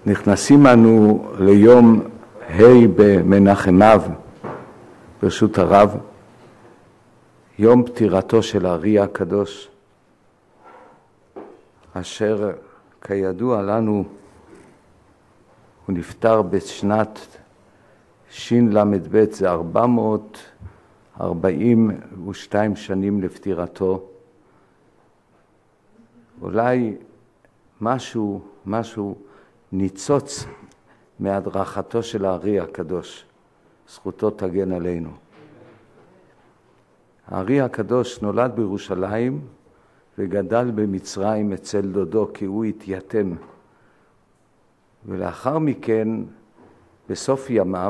נכנסים אנו ליום ה' במנחם אב, ברשות הרב, יום פטירתו של הארי הקדוש, אשר כידוע לנו הוא נפטר בשנת של"ב, זה 442 שנים לפטירתו. אולי משהו ניצוץ מהדרכתו של הארי הקדוש, זכותו תגן עלינו. הארי הקדוש נולד בירושלים וגדל במצרים אצל דודו, כי הוא התייתם. ולאחר מכן, בסוף ימיו,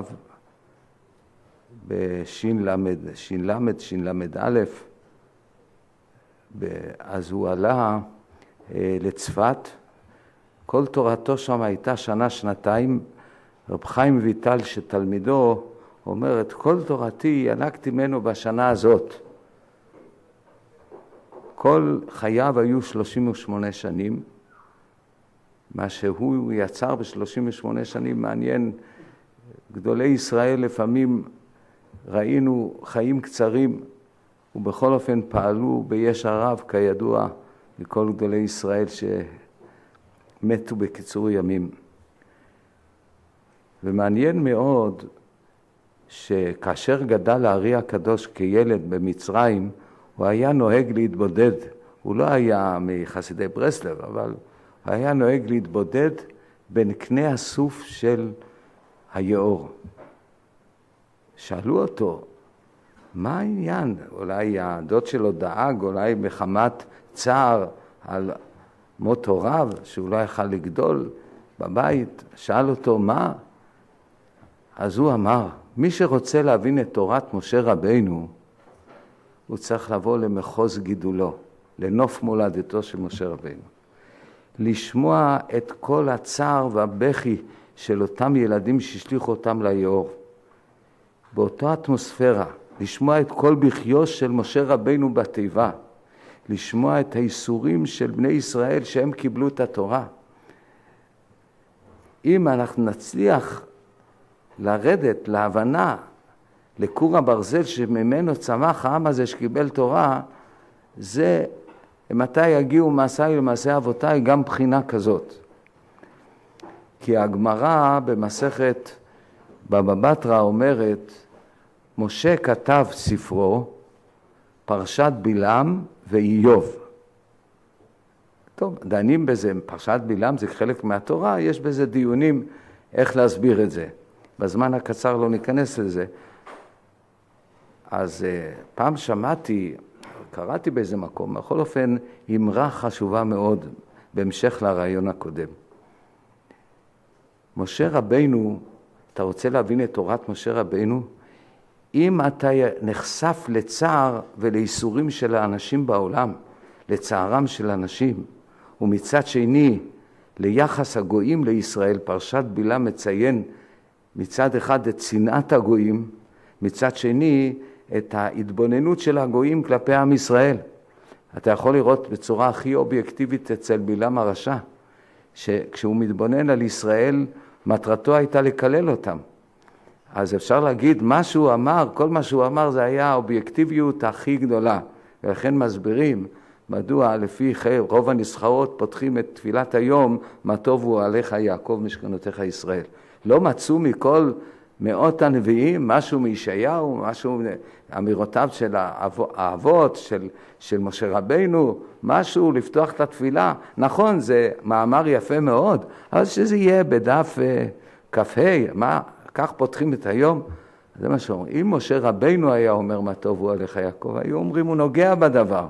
בשל"א, אז הוא עלה לצפת. כל תורתו שם הייתה שנה-שנתיים. רב חיים ויטל שתלמידו אומר, את כל תורתי ינקתי ממנו בשנה הזאת. כל חייו היו 38 שנים. מה שהוא יצר ב-38 שנים מעניין. גדולי ישראל לפעמים ראינו חיים קצרים, ובכל אופן פעלו בישע רב, כידוע לכל גדולי ישראל שמתו בקיצור ימים. ומעניין מאוד שכאשר גדל הארי הקדוש כילד במצרים, הוא היה נוהג להתבודד. הוא לא היה מחסידי ברסלב, אבל הוא היה נוהג להתבודד בין קנה הסוף של היאור. שאלו אותו, מה העניין? אולי הדוד שלו דאג, אולי מחמת צער על מות הוריו, שהוא לא יכל לגדול בבית. שאל אותו, מה? אז הוא אמר, מי שרוצה להבין את תורת משה רבינו, הוא צריך לבוא למחוז גידולו, לנוף מולדתו של משה רבינו. לשמוע את כל הצער והבכי של אותם ילדים שהשליחו אותם ליאור. באותה אטמוספירה, לשמוע את כל בכיו של משה רבינו בתיבה, לשמוע את האיסורים של בני ישראל שהם קיבלו את התורה. אם אנחנו נצליח לרדת להבנה, לקור הברזל שממנו צמח העם הזה שקיבל תורה, זה מתי יגיעו מעשיי למעשי אבותיי, גם בחינה כזאת. כי הגמרא במסכת בבא בתרא אומרת, משה כתב ספרו, פרשת בלעם ואיוב. טוב, דנים בזה, פרשת בלעם זה חלק מהתורה, יש בזה דיונים איך להסביר את זה. בזמן הקצר לא ניכנס לזה. אז פעם קראתי באיזה מקום, בכל אופן, אמרה חשובה מאוד בהמשך לרעיון הקודם. משה רבינו, אתה רוצה להבין את תורת משה רבינו? אם אתה נחשף לצער ולאיסורים של האנשים בעולם, לצערם של אנשים, ומצד שני ליחס הגויים לישראל, פרשת בלעם מציין מצד אחד את שנאת הגויים, מצד שני את ההתבוננות של הגויים כלפי עם ישראל. אתה יכול לראות בצורה הכי אובייקטיבית אצל בלעם הרשע, שכשהוא מתבונן על ישראל, מטרתו הייתה לקלל אותם. אז אפשר להגיד, מה שהוא אמר, כל מה שהוא אמר זה היה האובייקטיביות הכי גדולה. ולכן מסבירים מדוע לפי רוב הנסחאות פותחים את תפילת היום, מה טוב הוא עליך יעקב משכנותיך ישראל. לא מצאו מכל מאות הנביאים, משהו מישעיהו, משהו אמירותיו של האבות, של משה רבינו, משהו לפתוח את התפילה. נכון, זה מאמר יפה מאוד, אבל שזה יהיה בדף כ"ה, כך פותחים את היום. זה מה שאומרים. אם משה רבינו היה אומר מה טוב הוא עליך יעקב, היו אומרים הוא נוגע בדבר.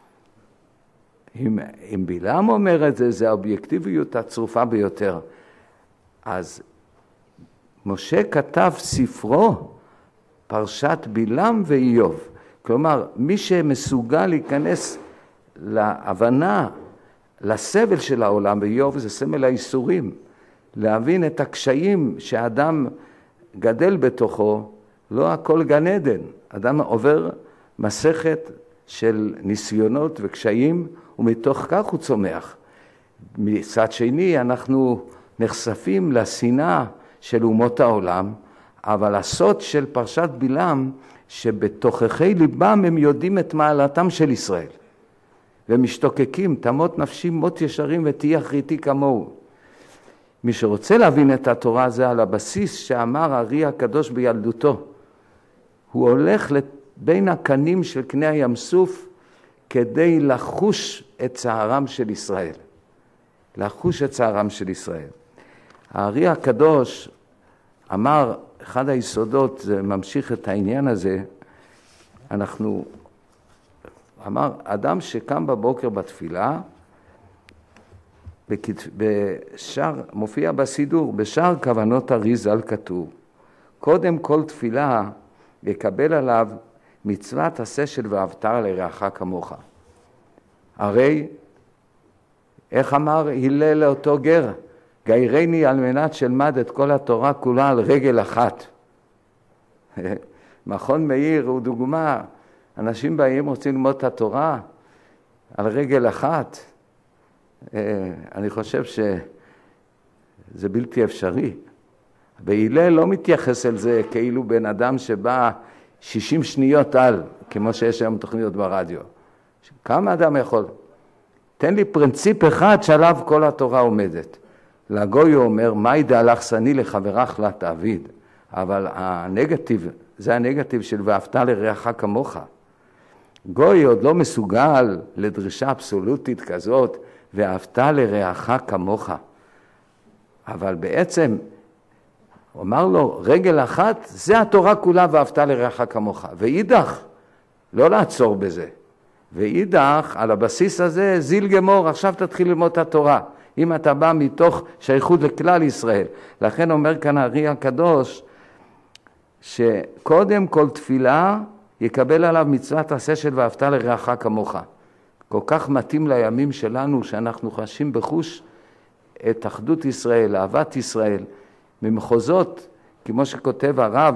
אם בלעם אומר את זה, זה האובייקטיביות הצרופה ביותר. אז משה כתב ספרו, פרשת בלעם ואיוב. כלומר, מי שמסוגל להיכנס להבנה, לסבל של העולם, ואיוב זה סמל האיסורים, להבין את הקשיים שהאדם גדל בתוכו, לא הכל גן עדן. אדם עובר מסכת של ניסיונות וקשיים, ומתוך כך הוא צומח. מצד שני, אנחנו נחשפים לשנאה של אומות העולם, אבל הסוד של פרשת בלעם, שבתוככי ליבם הם יודעים את מעלתם של ישראל, ומשתוקקים, תמות נפשי מות ישרים ותהיה אחריתי כמוהו. מי שרוצה להבין את התורה זה על הבסיס שאמר הארי הקדוש בילדותו. הוא הולך בין הקנים של קני הים סוף כדי לחוש את צערם של ישראל. לחוש את צערם של ישראל. הארי הקדוש אמר, אחד היסודות, זה ממשיך את העניין הזה, אמר, אדם שקם בבוקר בתפילה, בשער, מופיע בסידור, בשער כוונות אריז"ל כתוב, קודם כל תפילה יקבל עליו מצוות עשה של ואהבת לרעך כמוך. הרי, איך אמר הלל לאותו גר? גיירני על מנת שלמד את כל התורה כולה על רגל אחת. מכון מאיר הוא דוגמה, אנשים באים רוצים ללמוד את התורה על רגל אחת. אני חושב שזה בלתי אפשרי. והלל לא מתייחס אל זה כאילו בן אדם שבא 60 שניות על, כמו שיש היום תוכניות ברדיו. כמה אדם יכול? תן לי פרינציפ אחד שעליו כל התורה עומדת. לגוי הוא אומר, מה ידע אלכסני לחברך לה תעביד? אבל הנגטיב, זה הנגטיב של ואהבת לרעך כמוך. גוי עוד לא מסוגל לדרישה אבסולוטית כזאת, ואהבת לרעך כמוך. אבל בעצם, הוא אמר לו, רגל אחת, זה התורה כולה ואהבת לרעך כמוך. ואידך, לא לעצור בזה. ואידך, על הבסיס הזה, זיל גמור, עכשיו תתחיל ללמוד את התורה. אם אתה בא מתוך שייכות לכלל ישראל. לכן אומר כאן הארי הקדוש, שקודם כל תפילה יקבל עליו מצוות עשה של ואהבת לרעך כמוך. כל כך מתאים לימים שלנו שאנחנו חשים בחוש את אחדות ישראל, אהבת ישראל, ממחוזות, כמו שכותב הרב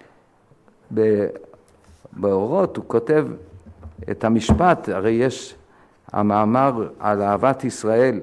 באורות, הוא כותב את המשפט, הרי יש המאמר על אהבת ישראל.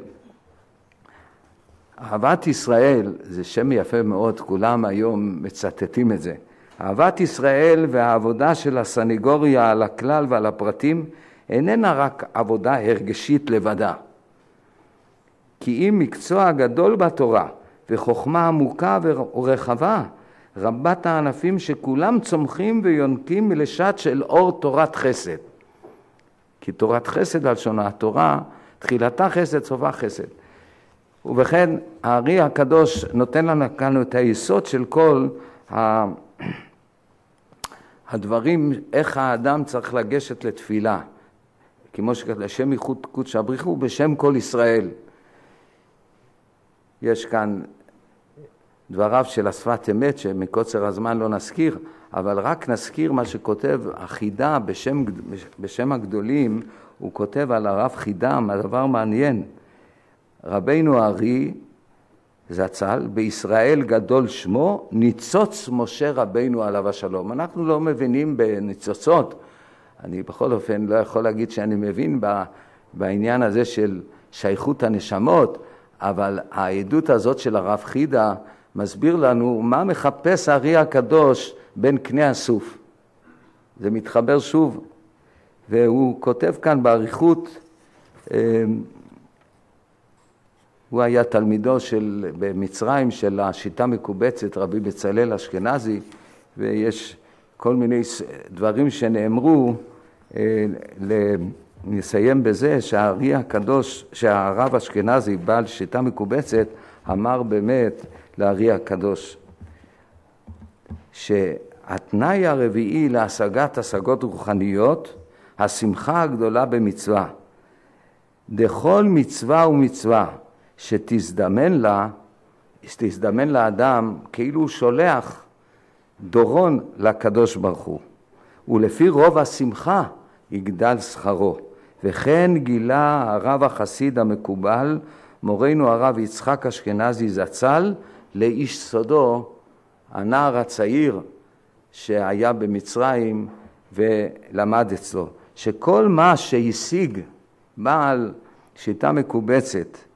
אהבת ישראל זה שם יפה מאוד, כולם היום מצטטים את זה. אהבת ישראל והעבודה של הסניגוריה על הכלל ועל הפרטים איננה רק עבודה הרגשית לבדה. כי אם מקצוע גדול בתורה וחוכמה עמוקה ורחבה, רבת הענפים שכולם צומחים ויונקים מלשת של אור תורת חסד. כי תורת חסד על שונה, התורה תחילתה חסד, סופה חסד. ובכן, הארי הקדוש נותן לנו את היסוד של כל הדברים, איך האדם צריך לגשת לתפילה. כמו לשם ייחוד קודש הבריחו בשם כל ישראל. יש כאן דבריו של השפת אמת שמקוצר הזמן לא נזכיר, אבל רק נזכיר מה שכותב החידה בשם הגדולים, הוא כותב על הרב חידם, הדבר מעניין. רבינו הארי זצ"ל, בישראל גדול שמו, ניצוץ משה רבינו עליו השלום. אנחנו לא מבינים בניצוצות, אני בכל אופן לא יכול להגיד שאני מבין בעניין הזה של שייכות הנשמות, אבל העדות הזאת של הרב חידה מסביר לנו מה מחפש הארי הקדוש בין קני הסוף. זה מתחבר שוב, והוא כותב כאן בעריכות, הוא היה תלמידו במצרים של השיטה מקובצת, רבי בצלאל אשכנזי, ויש כל מיני דברים שנאמרו, נסיים בזה שהארי הקדוש, שהרב אשכנזי בעל שיטה מקובצת, אמר באמת לארי הקדוש, שהתנאי הרביעי להשגת השגות רוחניות, השמחה הגדולה במצווה. דכל מצווה ומצווה שתזדמן לאדם, כאילו הוא שולח דורון לקדוש ברוך הוא. ולפי רוב השמחה יגדל שכרו. וכן גילה הרב החסיד המקובל, מורנו הרב יצחק אשכנזי זצ"ל, לאיש סודו, הנער הצעיר שהיה במצרים ולמד אצלו, שכל מה שהשיג בעל שיטה מקובצת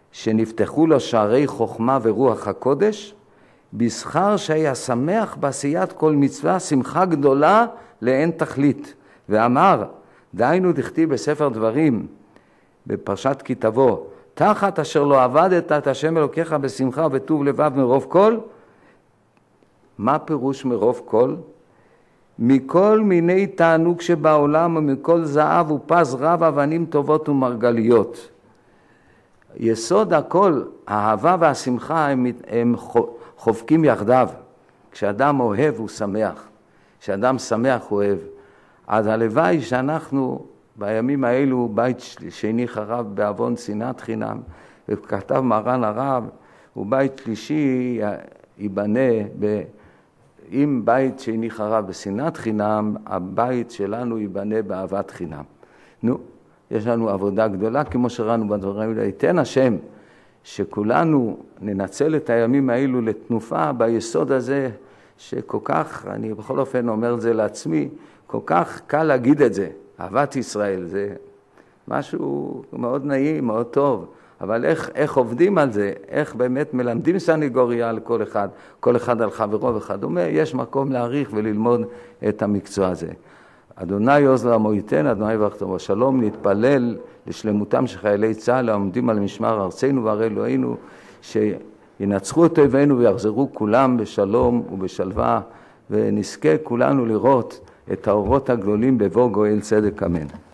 שנפתחו לו שערי חוכמה ורוח הקודש, בשכר שהיה שמח בעשיית כל מצווה שמחה גדולה לאין תכלית. ואמר, דהיינו דכתיב בספר דברים, בפרשת כי תבוא, תחת אשר לא עבדת את השם אלוקיך בשמחה ובטוב לבב מרוב כל. מה פירוש מרוב כל? מכל מיני תענוג שבעולם ומכל זהב ופז רב אבנים טובות ומרגליות. יסוד הכל, האהבה והשמחה הם חובקים יחדיו. כשאדם אוהב הוא שמח, כשאדם שמח הוא אוהב. אז הלוואי שאנחנו בימים האלו בית שני חרב בעוון שנאת חינם, וכתב מרן הרב, ובית שלישי ייבנה אם בית שני חרב בשנאת חינם, הבית שלנו ייבנה באהבת חינם. נו, יש לנו עבודה גדולה, כמו שראינו בדברים האלה. ייתן השם שכולנו ננצל את הימים האלו לתנופה ביסוד הזה, שכל כך, אני בכל אופן אומר את זה לעצמי, כל כך קל להגיד את זה. אהבת ישראל זה משהו מאוד נעים, מאוד טוב. אבל איך עובדים על זה, איך באמת מלמדים סניגוריה על כל אחד, כל אחד על חברו וכדומה, יש מקום להעריך וללמוד את המקצוע הזה. אדוני עוז לעמו ייתן, אדוני יברך טוב שלום, להתפלל לשלמותם של חיילי צה"ל העומדים על משמר ארצנו וערי אלוהינו, שינצחו את אויבינו ויחזרו כולם בשלום ובשלווה, ונזכה כולנו לראות את האורות הגדולים בבוא גואל צדק, אמן.